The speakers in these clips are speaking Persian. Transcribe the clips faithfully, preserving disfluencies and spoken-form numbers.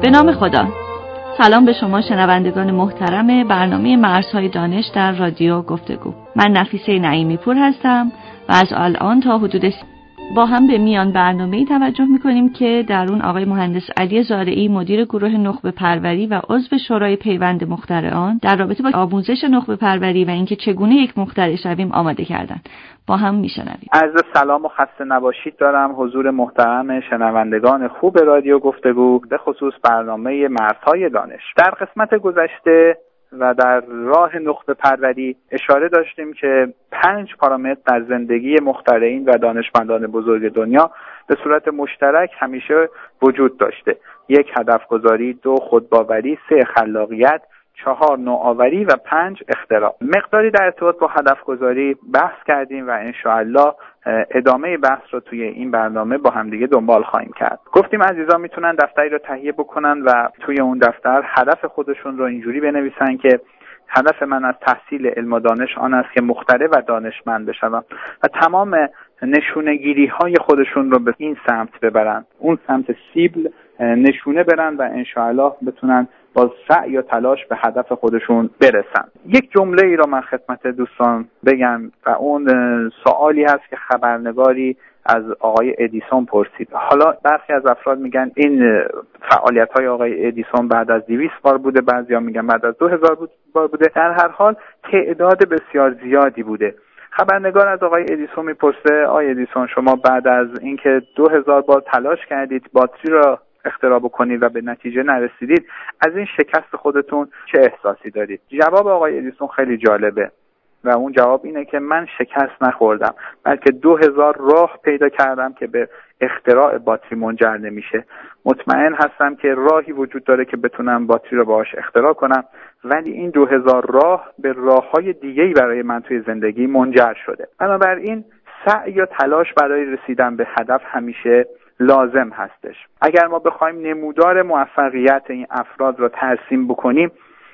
به نام خدا. سلام به شما شنوندگان محترم برنامه مرزهای دانش در رادیو گفتگو. من نفیسه نعیمی پور هستم و از الان تا حدود با هم به میان برنامه‌ای توجه می‌کنیم که در اون آقای مهندس علی زارعی مدیر گروه نخبه پروری و عضو شورای پیوند مخترعان در رابطه با آموزش نخبه پروری و اینکه چگونه یک مخترع شویم آماده کردن. با هم میشنویم. عرض سلام و خسته نباشید دارم حضور محترم شنوندگان خوب رادیو گفتگو، به خصوص برنامه مرزهای دانش. در قسمت گذشته و در راه نخبه پروری اشاره داشتیم که پنج پارامتر در زندگی مخترعین و دانشمندان بزرگ دنیا به صورت مشترک همیشه وجود داشته: یک، هدف گذاری; دو، خودباوری; سه، خلاقیت; چهار، نوآوری و پنج، اختراع. مقداری در ارتباط با هدف گذاری بحث کردیم و انشاءالله ادامه بحث رو توی این برنامه با همدیگه دنبال خواهیم کرد. گفتیم عزیزان میتونن دفتری رو تهیه بکنن و توی اون دفتر هدف خودشون رو اینجوری بنویسن که هدف من از تحصیل علم و دانش آن است که مخترع و دانشمند بشوم و تمام نشونگیری های خودشون رو به این سمت ببرن، اون سمت سیبل نشونه برن و انشاءالله بتونن با سعی یا تلاش به هدف خودشون برسن. یک جمله ای رو من خدمت دوستان بگم و اون سوالی هست که خبرنگاری از آقای ادیسون پرسید. حالا برخی از افراد میگن این فعالیت‌های آقای ادیسون بعد از دویست بار بوده، بعضیا میگن بعد از دو هزار بار بوده. در هر حال تعداد بسیار زیادی بوده. خبرنگار از آقای ادیسون میپرسه: آقای ادیسون، شما بعد از اینکه دو هزار بار تلاش کردید باتری را اختراع بکنید و به نتیجه نرسیدید، از این شکست خودتون چه احساسی دارید؟ جواب آقای ادیسون خیلی جالبه و اون جواب اینه که من شکست نخوردم، بلکه دو هزار راه پیدا کردم که به اختراع باتری منجر نمیشه. مطمئن هستم که راهی وجود داره که بتونم باتری رو باهاش اختراع کنم، ولی این دو هزار راه به راههای دیگه‌ای برای من توی زندگی منجر شده. بنابراین سعی یا تلاش برای رسیدن به هدف همیشه لازم هستش. اگر ما بخوایم نمودار موفقیت این افراد را ترسیم بکنیم،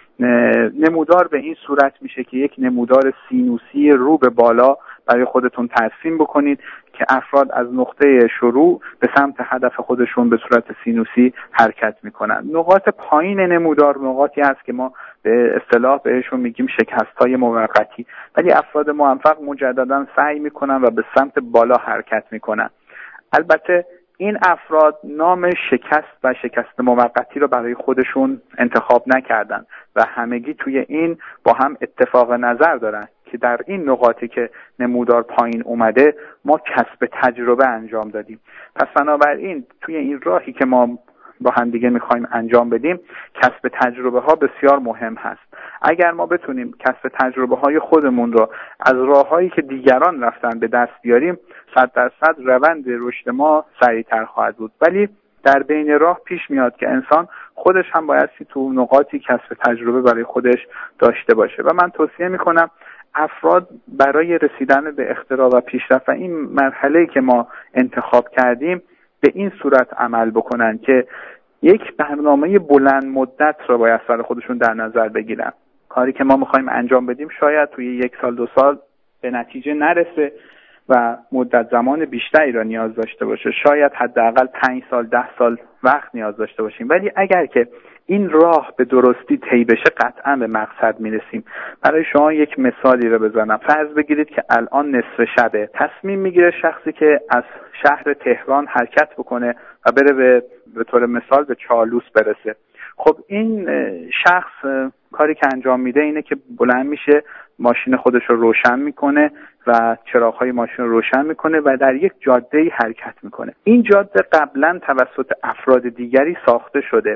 نمودار به این صورت میشه که یک نمودار سینوسی رو به بالا برای خودتون ترسیم بکنید که افراد از نقطه شروع به سمت هدف خودشون به صورت سینوسی حرکت میکنن. نقاط پایین نمودار نقاطی هست که ما به اصطلاح بهشون میگیم شکست‌های موقتی، ولی افراد موفق مجددا سعی میکنن و به سمت بالا حرکت میکنن. البته این افراد نام شکست و شکست موقتی رو برای خودشون انتخاب نکردن و همگی توی این با هم اتفاق نظر دارن که در این نقاطی که نمودار پایین اومده ما کسب تجربه انجام دادیم. پس بنابراین توی این راهی که ما با هم دیگه میخوایم انجام بدیم، کسب تجربه ها بسیار مهم هست. اگر ما بتونیم کسب تجربه های خودمون رو از راههایی که دیگران رفتن به دست بیاریم، صد درصد روند رشد ما سریعتر خواهد بود. ولی در بین راه پیش میاد که انسان خودش هم باید تو نقاطی کسب تجربه برای خودش داشته باشه و من توصیه میکنم افراد برای رسیدن به اختراع و پیشرفت و این مرحله‌ای که ما انتخاب کردیم به این صورت عمل بکنن که یک برنامه بلند مدت رو باید سر خودشون در نظر بگیرن. کاری که ما میخوایم انجام بدیم شاید توی یک سال دو سال به نتیجه نرسه و مدت زمان بیشتری را نیاز داشته باشه، شاید حداقل پنج سال ده سال وقت نیاز داشته باشیم، ولی اگر که این راه به درستی طی بشه قطعا به مقصد میرسیم. برای شما یک مثالی رو بزنم. فرض بگیرید که الان نصف شبه، تصمیم میگیره شخصی که از شهر تهران حرکت بکنه و بره به به طور مثال به چالوس برسه. خب این شخص کاری که انجام میده اینه که بلند میشه، ماشین خودش رو روشن میکنه و چراغ‌های ماشین رو روشن میکنه و در یک جاده‌ای حرکت میکنه. این جاده قبلا توسط افراد دیگری ساخته شده.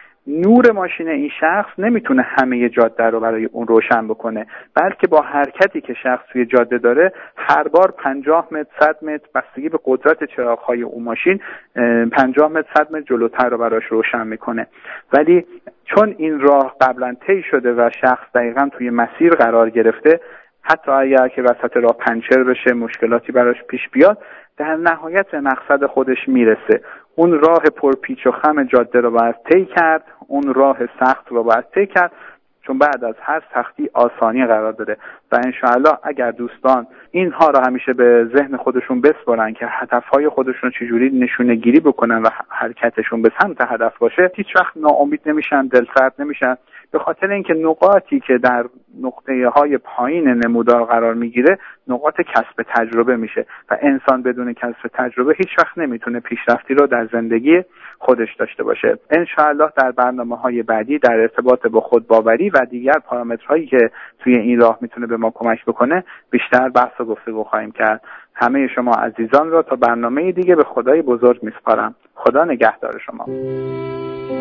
نور ماشین این شخص نمیتونه همه جاده رو برای اون روشن بکنه، بلکه با حرکتی که شخص توی جاده داره هر بار پنجاه متر صد متر بستگی به قدرت چراغ‌های اون ماشین پنجاه متر صد متر جلوتر رو براش روشن میکنه. ولی چون این راه قبلا طی شده و شخص دقیقاً توی مسیر قرار گرفته، حتی اگر که وسط راه پنچر بشه، مشکلاتی براش پیش بیاد، در نهایت به مقصد خودش میرسه. اون راه پرپیچ و خم جاده رو باید طی کرد، اون راه سخت رو باید طی کرد، چون بعد از هر سختی آسانی قرار داره و انشاءالله اگر دوستان اینها را همیشه به ذهن خودشون بسپارن که هدفهای خودشون چجوری نشونه گیری بکنن و حرکتشون به سمت هدف باشه، هیچ وقت ناامید نمیشن، دلسرد نمیشن، به خاطر اینکه نقاطی که در نقطه های پایین نمودار قرار میگیره نقاط کسب تجربه میشه و انسان بدون کسب تجربه هیچ وقت نمیتونه پیشرفتی رو در زندگی خودش داشته باشه. انشاءالله در برنامه‌های بعدی در ارتباط با خودباوری و دیگر پارامترهایی که توی این راه میتونه به ما کمک بکنه بیشتر بحث و گفتگو خواهیم کرد. همه شما عزیزان را تا برنامه دیگه به خدای بزرگ میسپارم. خدا نگهدار شما.